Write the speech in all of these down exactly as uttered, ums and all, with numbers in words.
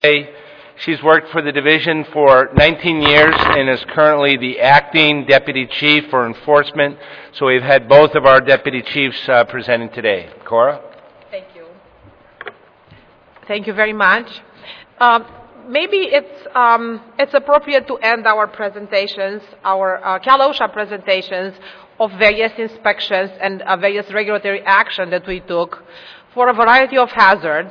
She's worked for the division for nineteen years and is currently the acting deputy chief for enforcement. So we've had both of our deputy chiefs uh, presenting today. Cora? Thank you. Thank you very much. Um, maybe it's um, it's appropriate to end our presentations, our uh, Cal OSHA presentations of various inspections and uh, various regulatory action that we took for a variety of hazards,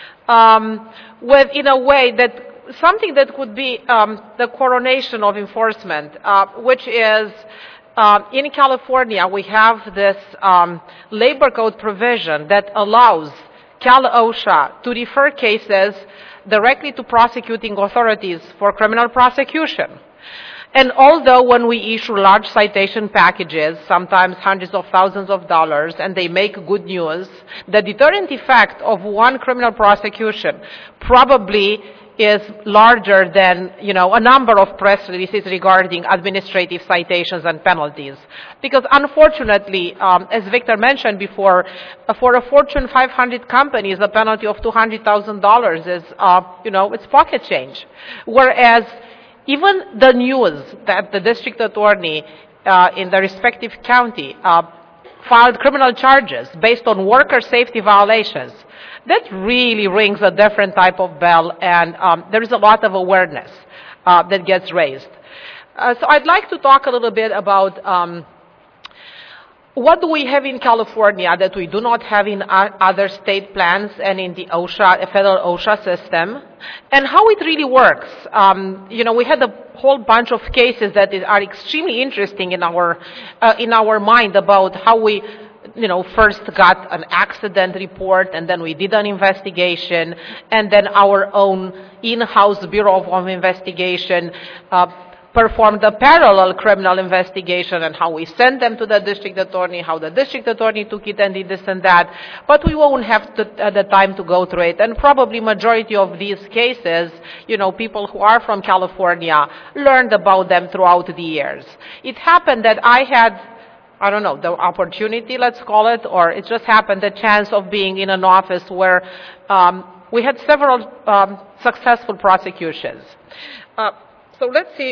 um, with in a way that something that could be um, the coronation of enforcement, uh, which is uh, in California we have this um, labor code provision that allows Cal OSHA to refer cases directly to prosecuting authorities for criminal prosecution. And although when we issue large citation packages, sometimes hundreds of thousands of dollars, and they make good news, the deterrent effect of one criminal prosecution probably is larger than, you know, a number of press releases regarding administrative citations and penalties. Because unfortunately, um, as Victor mentioned before, uh, for a Fortune five hundred company, the penalty of two hundred thousand dollars is, uh, you know, it's pocket change. Whereas even the news that the district attorney uh, in the respective county uh, filed criminal charges based on worker safety violations, that really rings a different type of bell, and um, there is a lot of awareness uh, that gets raised. Uh, so I'd like to talk a little bit about um, what do we have in California that we do not have in other state plans and in the OSHA, federal OSHA system, and how it really works. Um, you know, we had a whole bunch of cases that are extremely interesting in our uh, in our mind about how we, you know, first got an accident report, and then we did an investigation, and then our own in-house Bureau of Investigation uh, performed a parallel criminal investigation, and how we sent them to the district attorney, how the district attorney took it and did this and that. But we won't have to, uh, the time to go through it. And probably majority of these cases, you know, people who are from California learned about them throughout the years. It happened that I had, I don't know, the opportunity, let's call it, or it just happened, the chance of being in an office where um, we had several um, successful prosecutions. Uh, so let's see.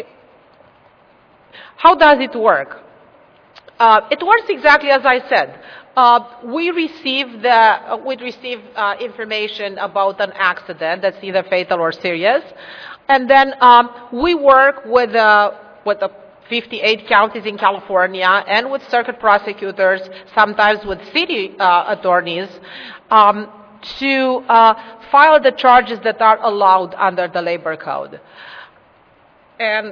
How does it work? Uh, it works exactly as I said. Uh, we receive the uh, we receive uh, information about an accident that's either fatal or serious, and then um, we work with uh, with the fifty-eight counties in California and with circuit prosecutors, sometimes with city uh, attorneys, um, to uh, file the charges that are allowed under the labor code. And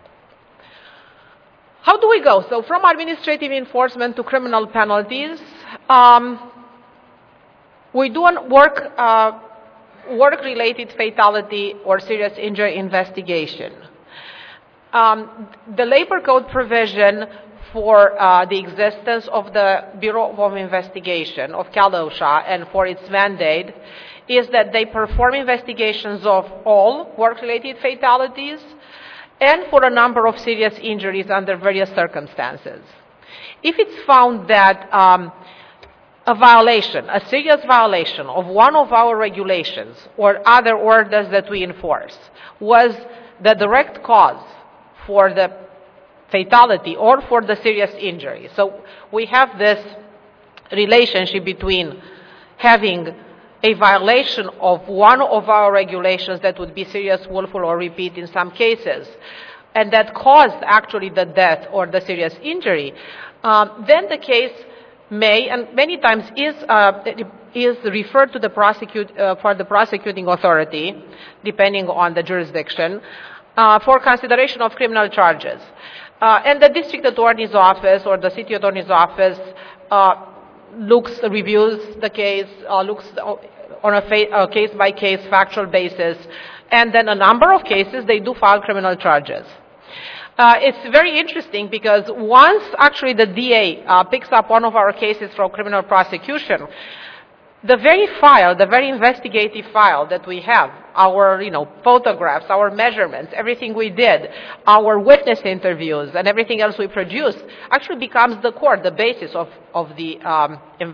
how do we go? So from administrative enforcement to criminal penalties, um, we do a work, uh, work-related fatality or serious injury investigation. Um, the labor code provision for uh, the existence of the Bureau of Investigation of Cal OSHA and for its mandate is that they perform investigations of all work-related fatalities and for a number of serious injuries under various circumstances. If it's found that um, a violation, a serious violation of one of our regulations or other orders that we enforce was the direct cause for the fatality or for the serious injury. So we have this relationship between having a violation of one of our regulations that would be serious, willful, or repeat in some cases, and that caused actually the death or the serious injury, um, then the case may, and many times is, uh, is referred to the prosecute, uh, for the prosecuting authority, depending on the jurisdiction, uh, for consideration of criminal charges. Uh, and the district attorney's office or the city attorney's office uh, looks, reviews the case, uh, looks on a, fa a case-by-case factual basis, and then a number of cases they do file criminal charges. Uh, it's very interesting because once actually the D A uh, picks up one of our cases for criminal prosecution, the very file, the very investigative file that we have, our, you know, photographs, our measurements, everything we did, our witness interviews, and everything else we produced, actually becomes the core, the basis of, of the um,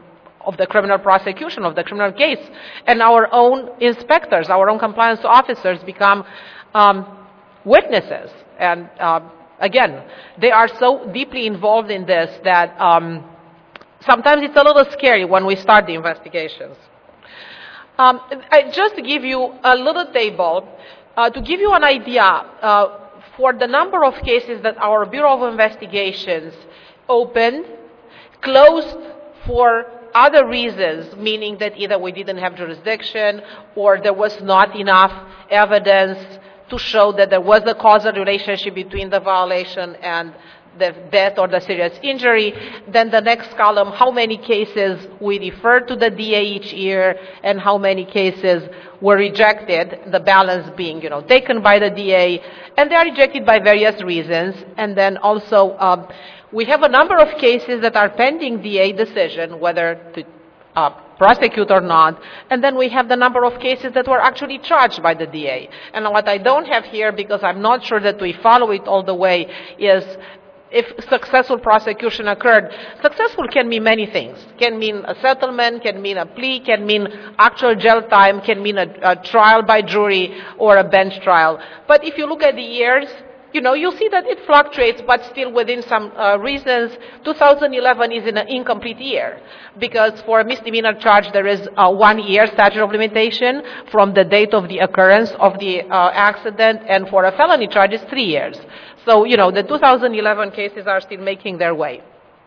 of the criminal prosecution, of the criminal case. And our own inspectors, our own compliance officers become um, witnesses. And uh, again, they are so deeply involved in this that um, sometimes it's a little scary when we start the investigations. Um, I, just to give you a little table, uh, to give you an idea, uh, for the number of cases that our Bureau of Investigations opened, closed for other reasons, meaning that either we didn't have jurisdiction or there was not enough evidence to show that there was a causal relationship between the violation and the death or the serious injury. Then the next column, how many cases we referred to the D A each year and how many cases were rejected, the balance being, you know, taken by the D A, and they are rejected by various reasons. And then also, um, we have a number of cases that are pending D A decision, whether to uh, prosecute or not, and then we have the number of cases that were actually charged by the D A. And what I don't have here, because I'm not sure that we follow it all the way, is if successful prosecution occurred. Successful can mean many things. Can mean a settlement, can mean a plea, can mean actual jail time, can mean a, a trial by jury or a bench trial. But if you look at the years, you know, you'll see that it fluctuates, but still within some uh, reasons. two thousand eleven is an incomplete year, because for a misdemeanor charge there is a one-year statute of limitation from the date of the occurrence of the uh, accident, and for a felony charge it's three years. So, you know, the two thousand eleven cases are still making their way.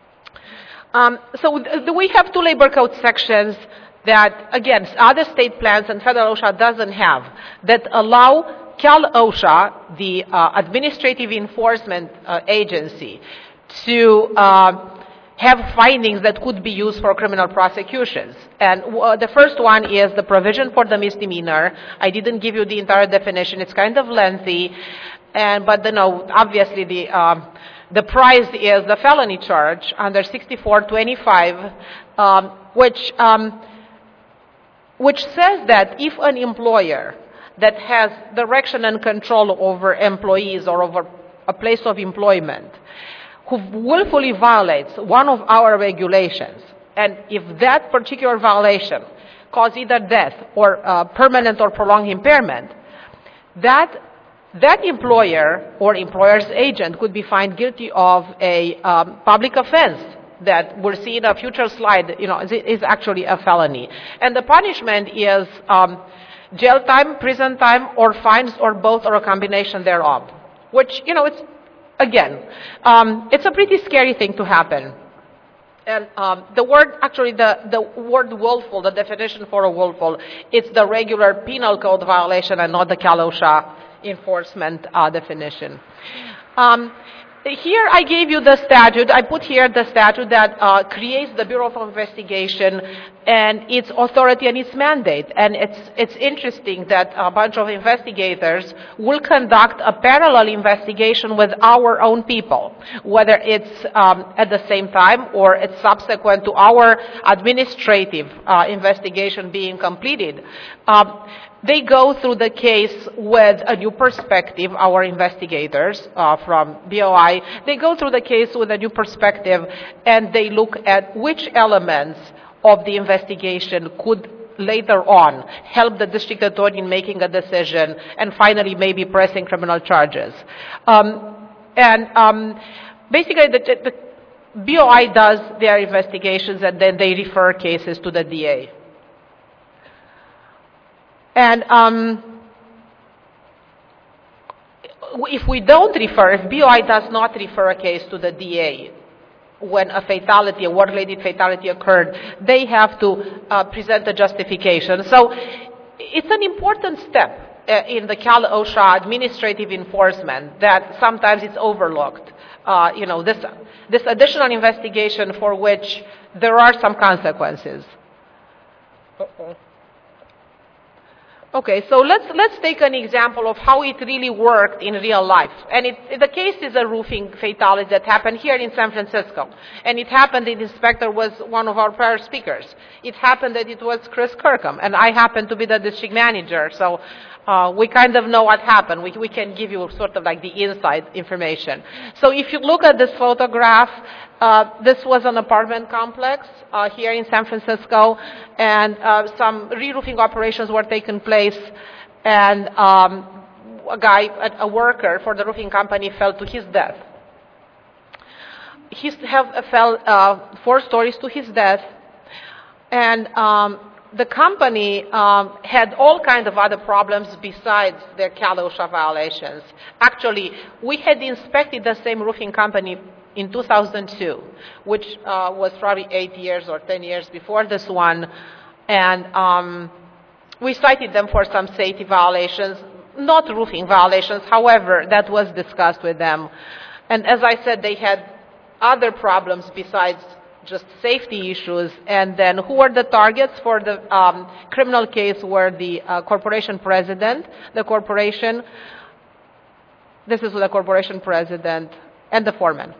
Um, so th- we have two labor code sections that, again, other state plans and federal OSHA doesn't have, that allow Cal OSHA, the uh, administrative enforcement uh, agency, to uh, have findings that could be used for criminal prosecutions. And uh, the first one is the provision for the misdemeanor. I didn't give you the entire definition. It's kind of lengthy. And, but you know, obviously the, um, the prize is the felony charge under sixty-four twenty-five, um, which, um, which says that if an employer that has direction and control over employees or over a place of employment who willfully violates one of our regulations, and if that particular violation causes either death or uh, permanent or prolonged impairment, that that employer or employer's agent could be found guilty of a um, public offense that we'll see in a future slide, you know, is, is actually a felony. And the punishment is um, jail time, prison time, or fines, or both, or a combination thereof. Which, you know, it's, again, um, it's a pretty scary thing to happen. And um, the word, actually, the, the word willful, the definition for a willful, it's the regular penal code violation and not the Cal OSHA enforcement uh, definition. Um, Here I gave you the statute. I put here the statute that uh, creates the Bureau of Investigation and its authority and its mandate. And it's, it's interesting that a bunch of investigators will conduct a parallel investigation with our own people, whether it's um, at the same time or it's subsequent to our administrative uh, investigation being completed. Um, They go through the case with a new perspective, our investigators uh, from B O I. They go through the case with a new perspective, and they look at which elements of the investigation could later on help the district attorney in making a decision, and finally maybe pressing criminal charges. Um, and um, basically, the, the B O I does their investigations, and then they refer cases to the D A. And um, if we don't refer, if B O I does not refer a case to the D A when a fatality, a work-related fatality occurred, they have to uh, present a justification. So it's an important step uh, in the Cal OSHA administrative enforcement that sometimes it's overlooked. Uh, you know, this, this additional investigation for which there are some consequences. Uh-oh. Okay, so let's let's take an example of how it really worked in real life. And it, the case is a roofing fatality that happened here in San Francisco. And it happened that the inspector was one of our prior speakers. It happened that it was Chris Kirkham, and I happened to be the district manager. So uh, we kind of know what happened. We, we can give you sort of like the inside information. So if you look at this photograph, Uh, this was an apartment complex uh, here in San Francisco, and uh, some re-roofing operations were taking place, and um, a guy, a, a worker for the roofing company, fell to his death. He have, fell uh, four stories to his death, and um, the company um, had all kinds of other problems besides their Cal OSHA violations. Actually, we had inspected the same roofing company in two thousand two, which uh, was probably eight years or ten years before this one, and um, we cited them for some safety violations, not roofing violations. However, that was discussed with them. And as I said, they had other problems besides just safety issues. And then who were the targets for the um, criminal case were the uh, corporation president, the corporation, this is the corporation president, and the foreman.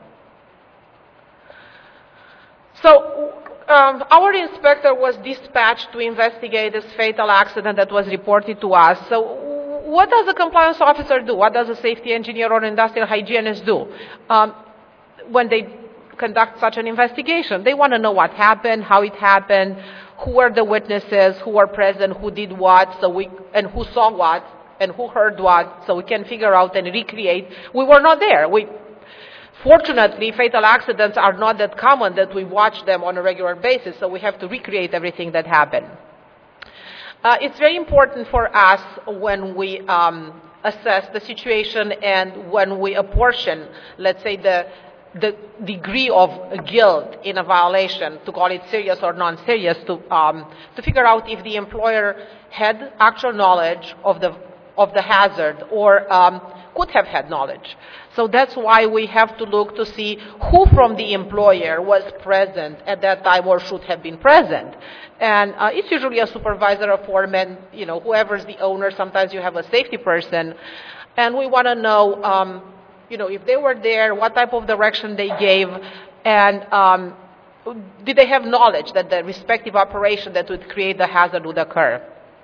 So um, our inspector was dispatched to investigate this fatal accident that was reported to us. So what does a compliance officer do? What does a safety engineer or industrial hygienist do um, when they conduct such an investigation? They want to know what happened, how it happened, who were the witnesses, who were present, who did what, so we, and who saw what, and who heard what, so we can figure out and recreate. We were not there. We, fortunately, fatal accidents are not that common that we watch them on a regular basis, so we have to recreate everything that happened. Uh, it's very important for us when we um, assess the situation and when we apportion, let's say, the the degree of guilt in a violation, to call it serious or non-serious, to um, to figure out if the employer had actual knowledge of the of the hazard or um, could have had knowledge. So that's why we have to look to see who from the employer was present at that time or should have been present. And uh, it's usually a supervisor, a foreman, you know, whoever's the owner. Sometimes you have a safety person, and we want to know. Um, You know, if they were there, what type of direction they gave, and um, did they have knowledge that the respective operation that would create the hazard would occur?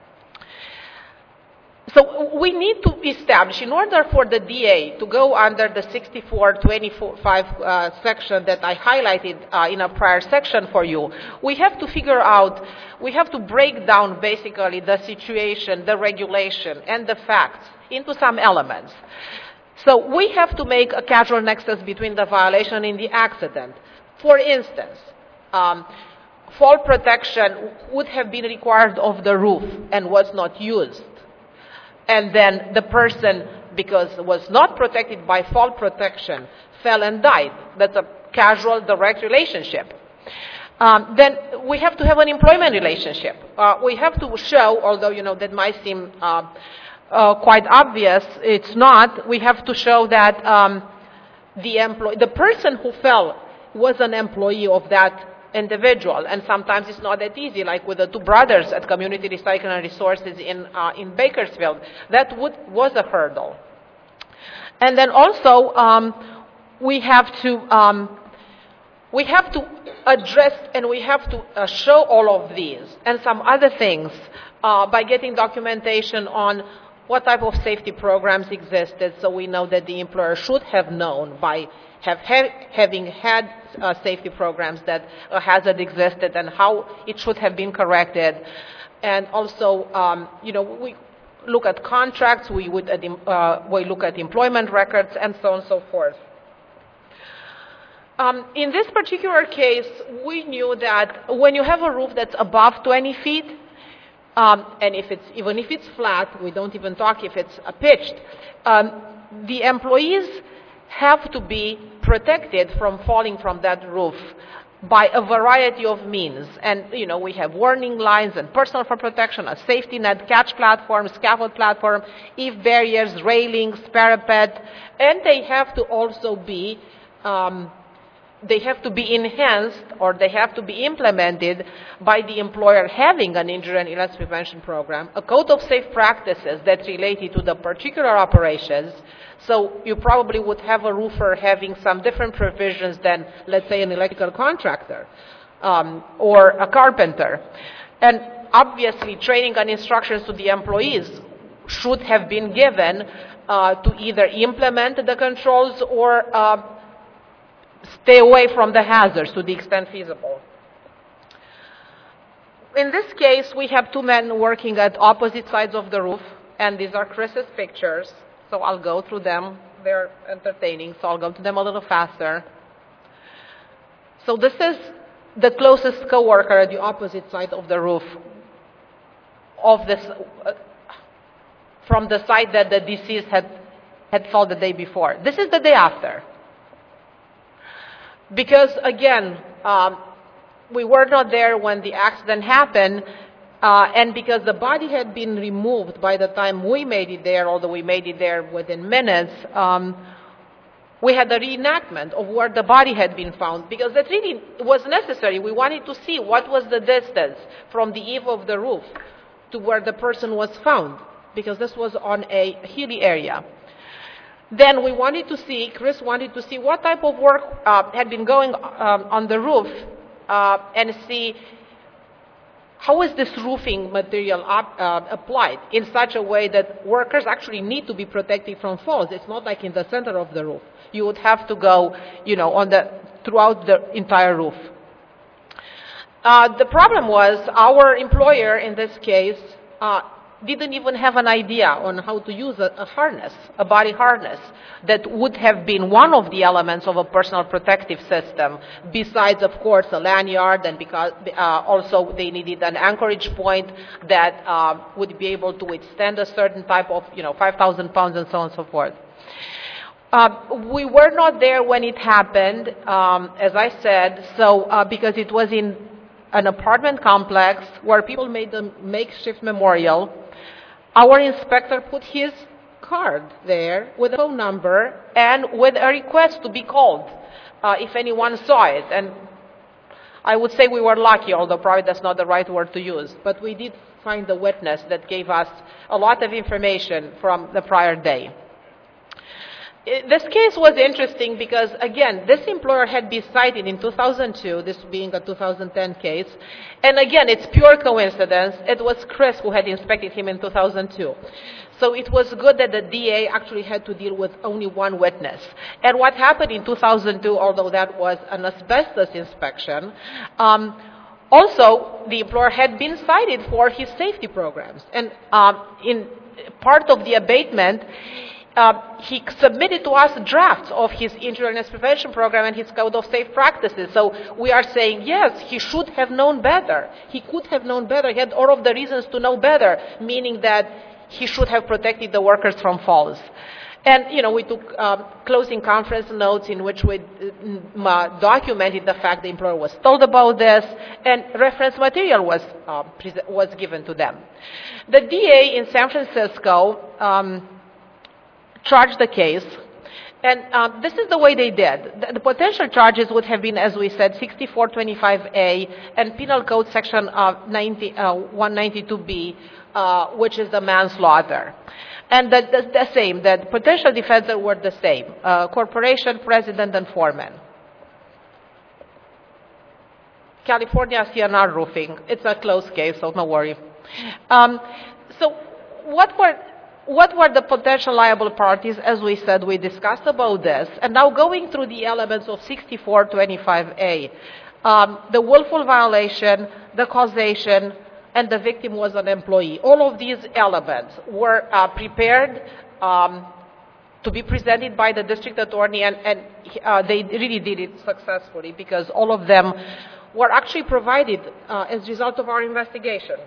So we need to establish, in order for the D A to go under the sixty-four twenty-five uh, section that I highlighted uh, in a prior section for you, we have to figure out, we have to break down basically the situation, the regulation, and the facts into some elements. So we have to make a causal nexus between the violation and the accident. For instance, um, fall protection would have been required of the roof and was not used. And then the person, because was not protected by fall protection, fell and died. That's a causal direct relationship. Um, then we have to have an employment relationship. Uh, we have to show, although, you know, that might seem uh, Uh, quite obvious, it's not. We have to show that um, the employee, the person who fell was an employee of that individual, and sometimes it's not that easy, like with the two brothers at Community Recycling and Resources in uh, in Bakersfield. That would, was a hurdle. And then also um, we have to um, we have to address and we have to uh, show all of these and some other things uh, by getting documentation on what type of safety programs existed, so we know that the employer should have known by have ha- having had uh, safety programs that a hazard existed and how it should have been corrected. And also, um, you know, we look at contracts, we would uh, we look at employment records, and so on and so forth. Um, in this particular case, we knew that when you have a roof that's above twenty feet, Um, and if it's, even if it's flat, we don't even talk if it's uh, pitched, um, the employees have to be protected from falling from that roof by a variety of means. And, you know, we have warning lines and personal for protection, a safety net, catch platform, scaffold platform, eave barriers, railings, parapet, and they have to also be um, they have to be enhanced or they have to be implemented by the employer having an injury and illness prevention program, a code of safe practices that related to the particular operations. So you probably would have a roofer having some different provisions than, let's say, an electrical contractor um, or a carpenter. And obviously, training and instructions to the employees should have been given uh, to either implement the controls or uh, stay away from the hazards to the extent feasible. In this case, we have two men working at opposite sides of the roof, and these are Chris's pictures, so I'll go through them. They're entertaining, so I'll go to them a little faster. So this is the closest coworker at the opposite side of the roof of this, uh, from the side that the deceased had, had fallen the day before. This is the day after. Because, again, um, we were not there when the accident happened, uh, and because the body had been removed by the time we made it there, although we made it there within minutes, um, we had a reenactment of where the body had been found, because that really was necessary. We wanted to see what was the distance from the eave of the roof to where the person was found, because this was on a hilly area. Then we wanted to see, Chris wanted to see what type of work uh, had been going um, on the roof, uh, and see how is this roofing material up, uh, applied in such a way that workers actually need to be protected from falls. It's not like in the center of the roof. You would have to go, you know, on the throughout the entire roof. Uh, the problem was our employer in this case uh, didn't even have an idea on how to use a, a harness, a body harness, that would have been one of the elements of a personal protective system, besides, of course, a lanyard, and because uh, also they needed an anchorage point that uh, would be able to withstand a certain type of, you know, five thousand pounds and so on and so forth. Uh, we were not there when it happened, um, as I said, so uh, because it was in an apartment complex where people made a makeshift memorial. Our inspector put his card there with a phone number and with a request to be called uh, if anyone saw it. And I would say we were lucky, although probably that's not the right word to use. But we did find a witness that gave us a lot of information from the prior day. This case was interesting because, again, this employer had been cited in two thousand two, this being a two thousand ten case. And again, it's pure coincidence. It was Chris who had inspected him in two thousand two. So it was good that the D A actually had to deal with only one witness. And what happened in two thousand two, although that was an asbestos inspection, um, also the employer had been cited for his safety programs. And um, in part of the abatement, Uh, he submitted to us drafts of his injury and illness prevention program and his code of safe practices. So we are saying, yes, he should have known better. He could have known better. He had all of the reasons to know better, meaning that he should have protected the workers from falls. And, you know, we took um, closing conference notes in which we uh, documented the fact the employer was told about this, and reference material was, uh, was given to them. The D A in San Francisco um, charged the case, and um, this is the way they did. The, the potential charges would have been, as we said, sixty-four twenty-five A and Penal Code Section uh, ninety, uh, one ninety-two B, uh, which is the manslaughter. And the, the, the same, that potential defendants were the same, uh, corporation, president, and foreman. California C N R roofing. It's a closed case, so don't worry. Um, so what were... What were the potential liable parties? As we said, we discussed about this. And now going through the elements of sixty-four twenty-five A, um, the willful violation, the causation, and the victim was an employee. All of these elements were uh, prepared um, to be presented by the district attorney, and, and uh, they really did it successfully because all of them were actually provided uh, as a result of our investigation.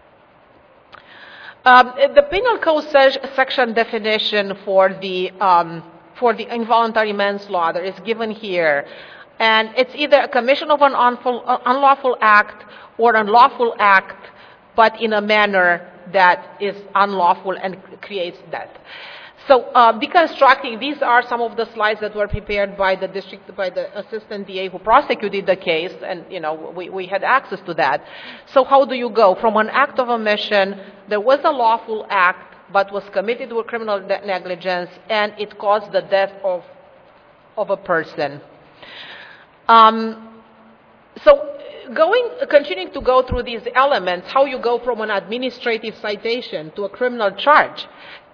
Um, the Penal Code se- section definition for the um, for the involuntary manslaughter is given here, and it's either a commission of an unful, uh, unlawful act or unlawful act, but in a manner that is unlawful and creates death. So, uh, deconstructing, these are some of the slides that were prepared by the district, by the assistant D A who prosecuted the case, and, you know, we, we had access to that. So how do you go from an act of omission, there was a lawful act, but was committed with criminal negligence, and it caused the death of, of a person. Um, so, going, continuing to go through these elements, how you go from an administrative citation to a criminal charge.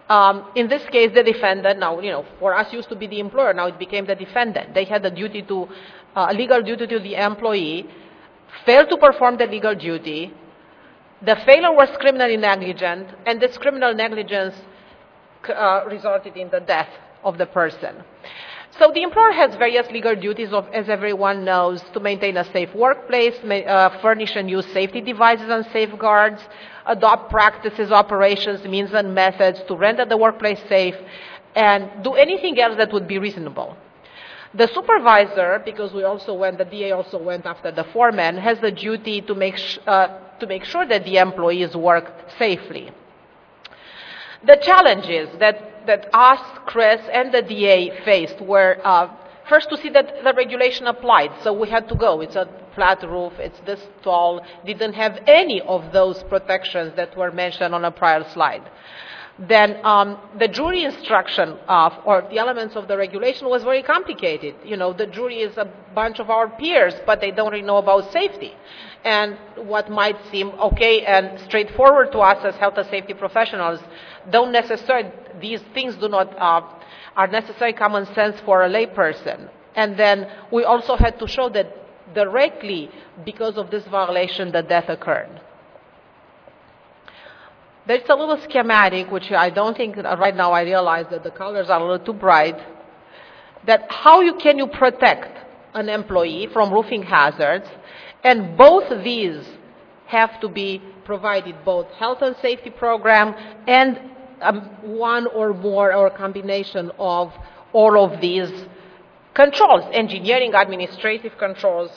Um, in this case, the defendant, now, you know, for us used to be the employer, now it became the defendant. They had a duty to, uh, a legal duty to the employee, failed to perform the legal duty. The failure was criminally negligent, and this criminal negligence uh, resulted in the death of the person. So the employer has various legal duties, of, as everyone knows, to maintain a safe workplace, may, uh, furnish and use safety devices and safeguards, adopt practices, operations, means and methods to render the workplace safe, and do anything else that would be reasonable. The supervisor, because we also went, the D A also went after the foreman, has the duty to make, sh- uh, to make sure that the employees work safely. The challenges that, that us, Chris, and the D A faced were, uh, first, to see that the regulation applied. So we had to go. It's a flat roof. It's this tall. Didn't have any of those protections that were mentioned on a prior slide. Then um, the jury instruction of, or the elements of the regulation was very complicated. You know, the jury is a bunch of our peers, but they don't really know about safety. And what might seem okay and straightforward to us as health and safety professionals, don't necessarily, these things do not, uh, are necessary common sense for a layperson. And then we also had to show that directly, because of this violation, the death occurred. There's a little schematic, which I don't think, right now I realize that the colors are a little too bright, that how you, can you protect an employee from roofing hazards, and both of these have to be provided, both health and safety program and um, one or more or combination of all of these controls, engineering, administrative controls.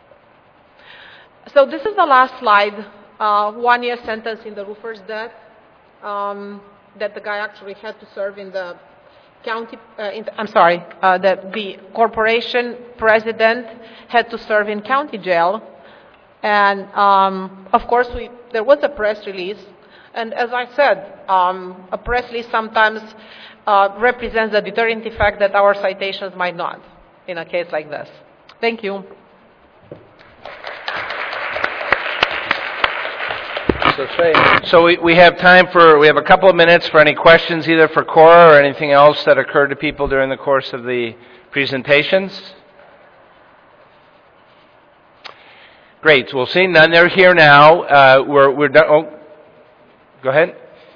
So this is the last slide. Uh, one year sentence in the roofer's death, um, that the guy actually had to serve in the county, uh, in the, I'm sorry, uh, the, the corporation president had to serve in county jail. And um, of course, we, there was a press release. And as I said, um, a press release sometimes uh, represents a deterrent effect that our citations might not in a case like this. Thank you. So we, we have time for, we have a couple of minutes for any questions, either for Cora or anything else that occurred to people during the course of the presentations. Great. We'll see none. They're here now. Uh, we're, we're done. Oh, go ahead.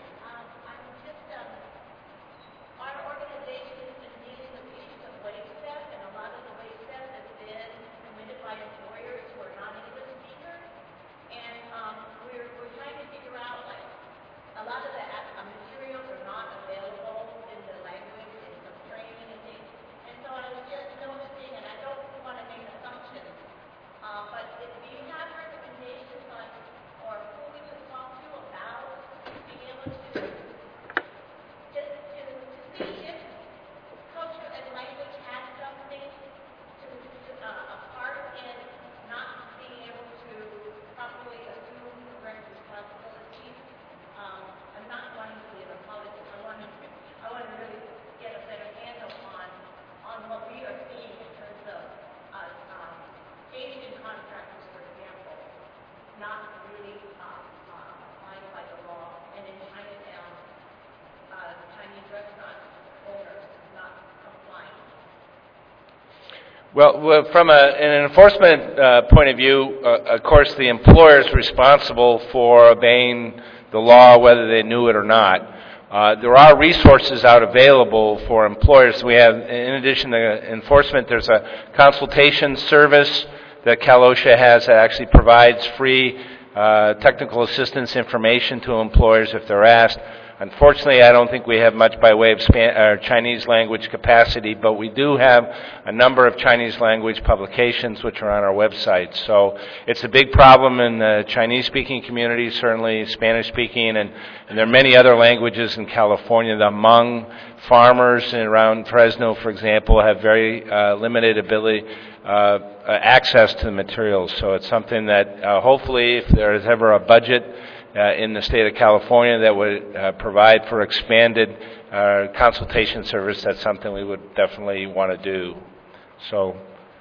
Well, from a, an enforcement uh, point of view, uh, of course, the employer is responsible for obeying the law, whether they knew it or not. Uh, there are resources out available for employers. We have, in addition to enforcement, there's a consultation service that Cal OSHA has that actually provides free uh, technical assistance information to employers if they're asked. Unfortunately, I don't think we have much by way of Span- or Chinese language capacity, but we do have a number of Chinese language publications which are on our website. So it's a big problem in the Chinese-speaking community, certainly Spanish-speaking, and, and there are many other languages in California. The Hmong farmers around Fresno, for example, have very uh, limited ability, uh, access to the materials. So it's something that uh, hopefully, if there is ever a budget Uh, in the state of California that would uh, provide for expanded uh, consultation service, that's something we would definitely want to do. So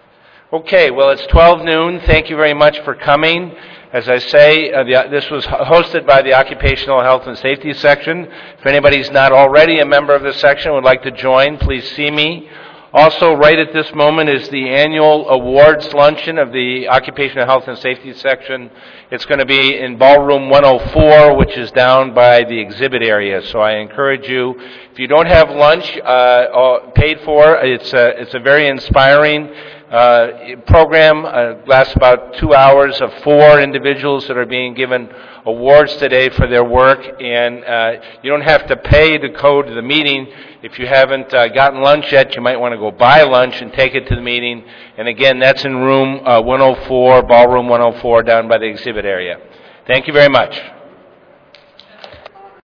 Okay, well, it's twelve noon. Thank you very much for coming. As I say, uh, the, this was hosted by the Occupational Health and Safety section. If anybody's not already a member of the section and would like to join, please see me. Also, right at this moment is the annual awards luncheon of the Occupational Health and Safety section. It's going to be in Ballroom one oh four, which is down by the exhibit area. So I encourage you, if you don't have lunch uh, paid for, it's a, it's a very inspiring uh, program. Uh, lasts about two hours of four individuals that are being given awards today for their work. And uh, you don't have to pay to go to the meeting. If you haven't uh, gotten lunch yet, you might want to go buy lunch and take it to the meeting. And again, that's in room uh, one oh four, ballroom one oh four, down by the exhibit area. Thank you very much.